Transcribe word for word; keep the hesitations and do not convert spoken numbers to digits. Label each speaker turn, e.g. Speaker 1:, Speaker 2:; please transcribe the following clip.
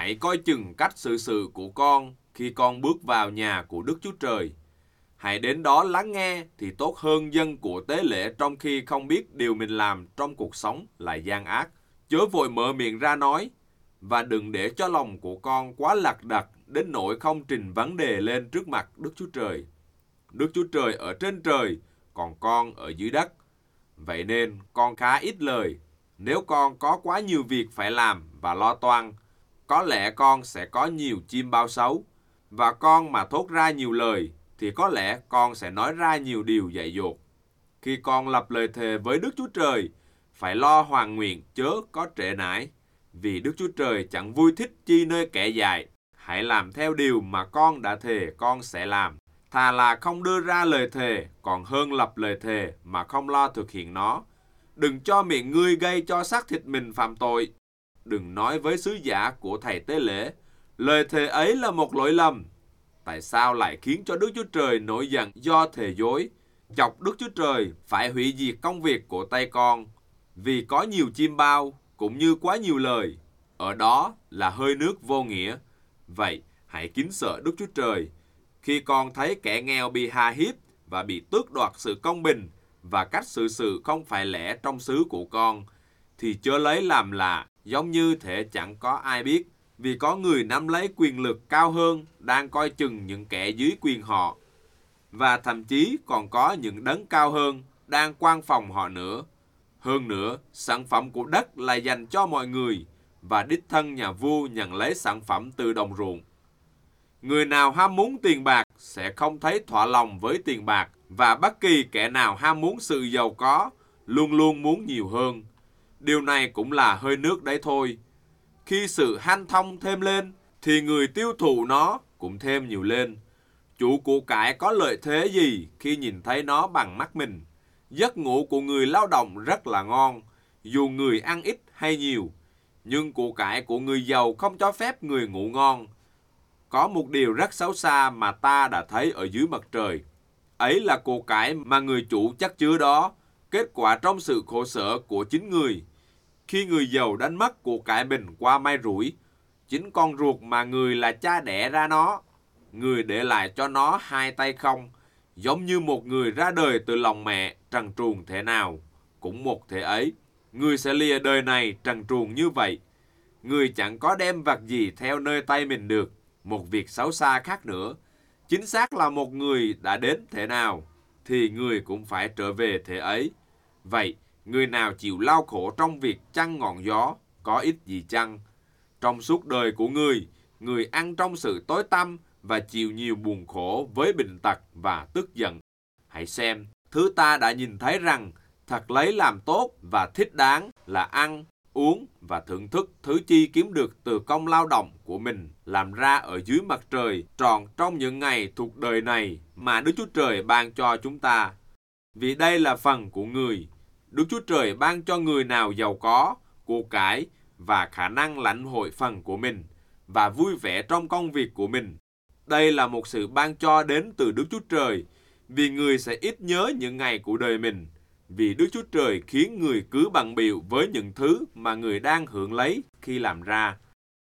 Speaker 1: hãy coi chừng cách xử sự của con khi con bước vào nhà của Đức Chúa Trời. Hãy đến đó lắng nghe thì tốt hơn dân của tế lễ trong khi không biết điều mình làm trong cuộc sống là gian ác. Chớ vội mở miệng ra nói, và đừng để cho lòng của con quá lạc đặc đến nỗi không trình vấn đề lên trước mặt Đức Chúa Trời. Đức Chúa Trời ở trên trời, còn con ở dưới đất. Vậy nên con khá ít lời. Nếu con có quá nhiều việc phải làm và lo toan, có lẽ con sẽ có nhiều chim bao xấu. Và con mà thốt ra nhiều lời, thì có lẽ con sẽ nói ra nhiều điều dại dột. Khi con lập lời thề với Đức Chúa Trời, phải lo hoàn nguyện chớ có trễ nải, vì Đức Chúa Trời chẳng vui thích chi nơi kẻ dại. Hãy làm theo điều mà con đã thề con sẽ làm. Thà là không đưa ra lời thề, còn hơn lập lời thề mà không lo thực hiện nó. Đừng cho miệng ngươi gây cho xác thịt mình phạm tội. Đừng nói với sứ giả của thầy tế lễ, lời thề ấy là một lỗi lầm. Tại sao lại khiến cho Đức Chúa Trời nổi giận do thề dối, chọc Đức Chúa Trời phải hủy diệt công việc của tay con, vì có nhiều chim bao cũng như quá nhiều lời, ở đó là hơi nước vô nghĩa. Vậy hãy kính sợ Đức Chúa Trời. Khi con thấy kẻ nghèo bị hà hiếp và bị tước đoạt sự công bình và cách xử sự không phải lẽ trong xứ của con, thì chớ lấy làm lạ, giống như thể chẳng có ai biết, vì có người nắm lấy quyền lực cao hơn đang coi chừng những kẻ dưới quyền họ, và thậm chí còn có những đấng cao hơn đang quan phòng họ nữa. Hơn nữa, sản phẩm của đất là dành cho mọi người, và đích thân nhà vua nhận lấy sản phẩm từ đồng ruộng. Người nào ham muốn tiền bạc sẽ không thấy thỏa lòng với tiền bạc, và bất kỳ kẻ nào ham muốn sự giàu có luôn luôn muốn nhiều hơn. Điều này cũng là hơi nước đấy thôi. Khi sự hanh thông thêm lên, thì người tiêu thụ nó cũng thêm nhiều lên. Chủ của cải có lợi thế gì khi nhìn thấy nó bằng mắt mình? Giấc ngủ của người lao động rất là ngon, dù người ăn ít hay nhiều. Nhưng của cải của người giàu không cho phép người ngủ ngon. Có một điều rất xấu xa mà ta đã thấy ở dưới mặt trời. Ấy là của cải mà người chủ chất chứa đó, kết quả trong sự khổ sở của chính người. Khi người giàu đánh mất của cải mình qua may rủi, chính con ruột mà người là cha đẻ ra nó, người để lại cho nó hai tay không, giống như một người ra đời từ lòng mẹ trần truồng thế nào. Cũng một thế ấy, người sẽ lìa đời này trần truồng như vậy. Người chẳng có đem vật gì theo nơi tay mình được. Một việc xấu xa khác nữa, chính xác là một người đã đến thế nào, thì người cũng phải trở về thế ấy. Vậy, người nào chịu lao khổ trong việc chăn ngọn gió, có ích gì chăng? Trong suốt đời của người, người ăn trong sự tối tăm và chịu nhiều buồn khổ với bệnh tật và tức giận. Hãy xem, thứ ta đã nhìn thấy rằng thật lấy làm tốt và thích đáng là ăn, uống và thưởng thức thứ chi kiếm được từ công lao động của mình làm ra ở dưới mặt trời tròn trong những ngày thuộc đời này mà Đức Chúa Trời ban cho chúng ta. Vì đây là phần của người. Đức Chúa Trời ban cho người nào giàu có, của cải và khả năng lãnh hội phần của mình và vui vẻ trong công việc của mình. Đây là một sự ban cho đến từ Đức Chúa Trời, vì người sẽ ít nhớ những ngày của đời mình. Vì Đức Chúa Trời khiến người cứ bận bịu với những thứ mà người đang hưởng lấy khi làm ra.